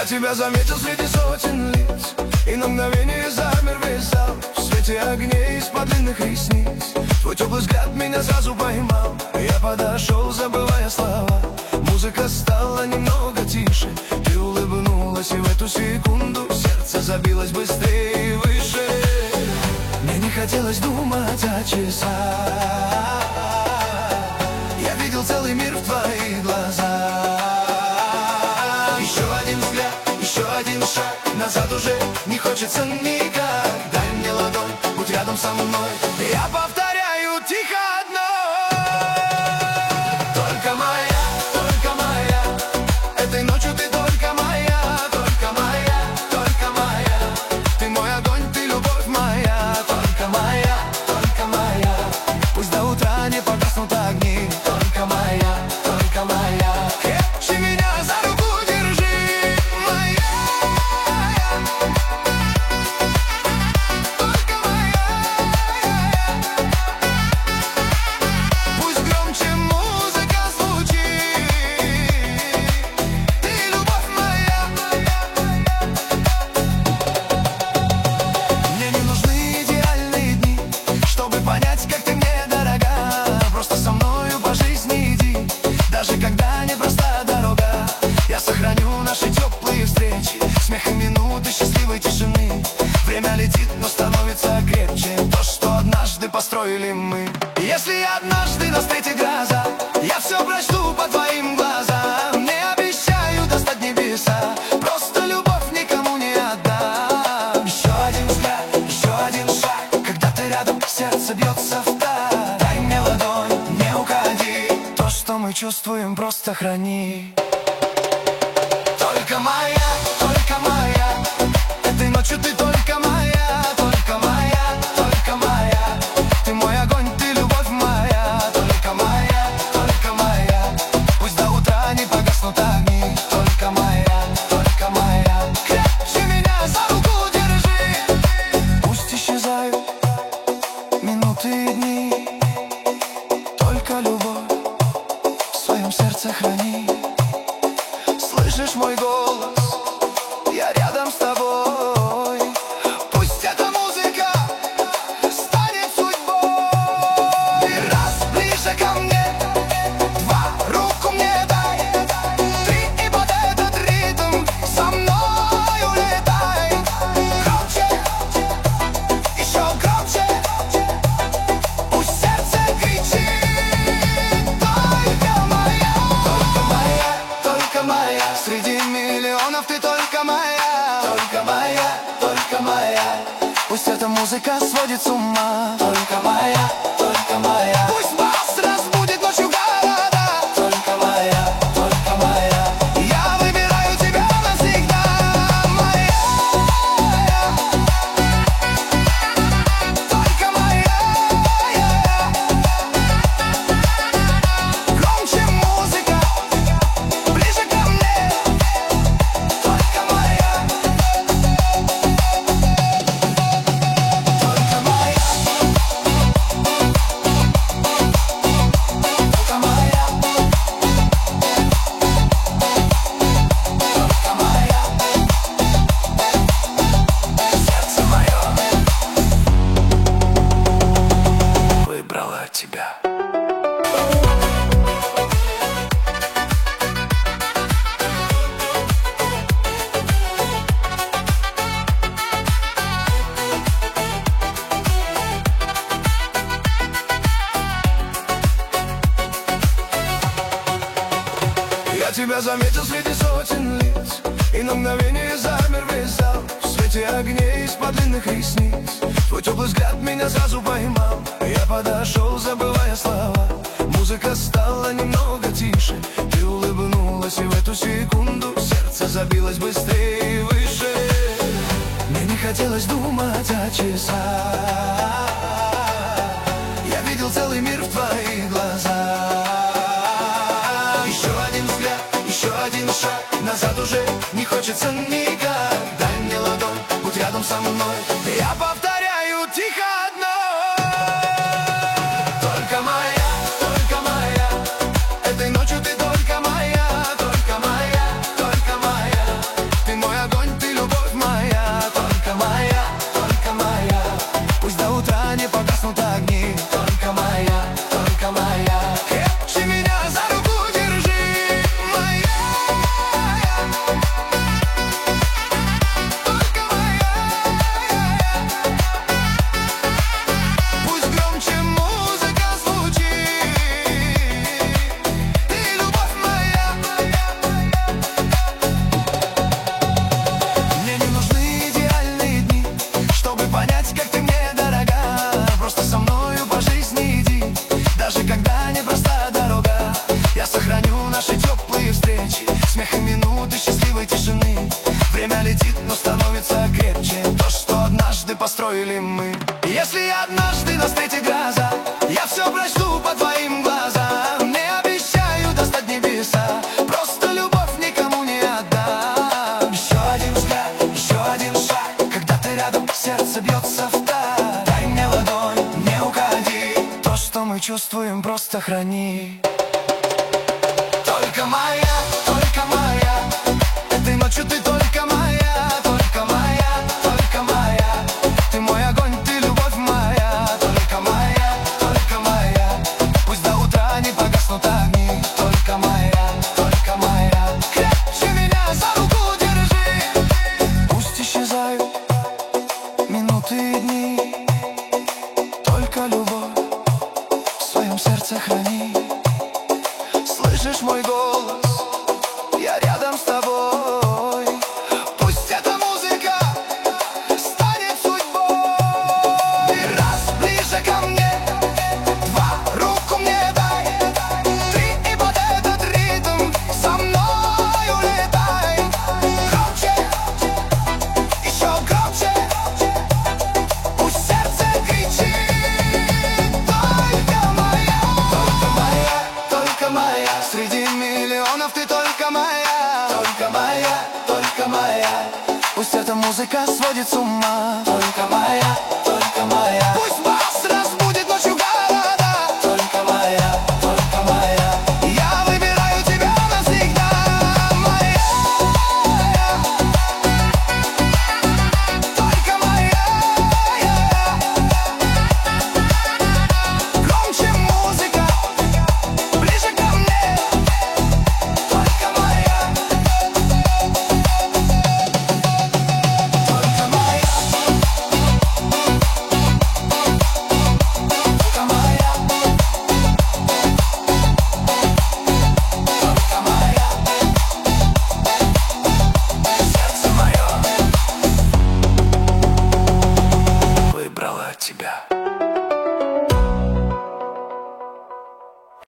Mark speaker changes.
Speaker 1: тебя заметил среди сотен лиц, и на мгновение замер весь зал. В свете огней из-под длинных ресниц твой теплый взгляд меня сразу поймал. Я подошел, забывая слова. Музыка стала немного тише. Ты улыбнулась, и в эту секунду сердце забилось быстрее и выше. Мне не хотелось думать о часах. Я видел целый мир в твоих глазах. Еще один взгляд, еще один шаг, назад уже не хочется никак. Дай мне ладонь, будь рядом со мной. Я повторяю тихо одно: только моя, только моя. Этой ночью ты только моя, только моя, только моя. Ты мой огонь, ты любовь моя, только моя, только моя. Пусть до утра не погаснут огни, только моя, только моя. Крепче меня за руку держи, моя, только моя. Пусть громче музыка звучит, ты любовь моя. Мне не нужны идеальные дни, чтобы понять, как ты мне дорога. Просто со мною по жизни иди, даже когда непроста дорога. Я сохраню наши теплые встречи, смех и минуты счастливой тишины. Время летит, но становится крепче то, что однажды построили мы. Если однажды нас встретит гроза, я все прочту по твоим глазам. Не обещаю достать небеса, просто любовь никому не отдам. Еще один взгляд, еще один шаг, когда ты рядом, сердце бьется в такт. Дай мне ладонь, не уходи, то, что мы чувствуем, просто храни. Только моя, только моя. Этой ночью ты только моя, только моя, только моя. Ты мой огонь, ты любовь моя, только моя, только моя. Пусть до утра не погаснут огни, только моя, только моя. Крепче меня за руку держи. Пусть исчезают минуты и дни, только любовь в своем сердце храни. Слышишь мой голос? Я рядом с тобой. Пусть эта музыка станет судьбой. И раз ближе ко мне, два, руку мне дай. Три, и под этот ритм со мной улетай. Громче, еще громче, пусть сердце кричит. Только моя, только моя, только моя. Среди миллионов ты только моя, только моя, только моя. Пусть эта музыка сводит с ума, только моя, только моя. Пусть бас разбудит ночью города, только моя, только моя. Я выбираю тебя навсегда, моя, только моя. Громче музыка, ближе ко мне, только моя, только моя, только моя, только моя. Сердце мое выбрало тебя. Я тебя заметил среди сотен лиц, и на мгновение замер весь зал. В свете огней из-под длинных ресниц твой теплый взгляд меня сразу поймал. Я подошел, забывая слова. Музыка стала немного тише. Ты улыбнулась, и в эту секунду сердце забилось быстрее и выше. Мне не хотелось думать о часах. Я видел целый мир в твоих глазах. Еще один взгляд, еще один шаг, назад уже не хочется никак. Дай мне ладонь, будь рядом со мной. Я повторяю тихо одно: только моя, только моя. Этой ночью ты только моя, только моя, только моя. Ты мой смех и минуты счастливой тишины. Время летит, но становится крепче то, что однажды построили мы. Если однажды нас встретит гроза, я все прочту по твоим глазам. Не обещаю достать небеса, просто любовь никому не отдам. Еще один взгляд, еще один шаг, когда ты рядом, сердце бьется в такт. Дай мне ладонь, не уходи, то, что мы чувствуем, просто храни. Только моя, только моя, этой ночью ты только моя, только моя, только моя. Ты мой огонь, ты любовь моя, только моя, только моя. Пусть до утра не погаснут огни, только моя, только моя. Крепче меня за руку держи, пусть исчезают минуты и дни, только любовь в своем сердце храни. Слышишь мой голос? Я рядом с тобой. Пусть эта музыка станет судьбой. И раз ближе ко мне, два, руку мне дай. Три, и под этот ритм со мной улетай. Громче, еще громче, пусть сердце кричит. Только моя, только моя, только моя. Среди миллионов ты только моя, только моя, только моя. Пусть эта музыка сводит с ума, только моя, только моя. Пусть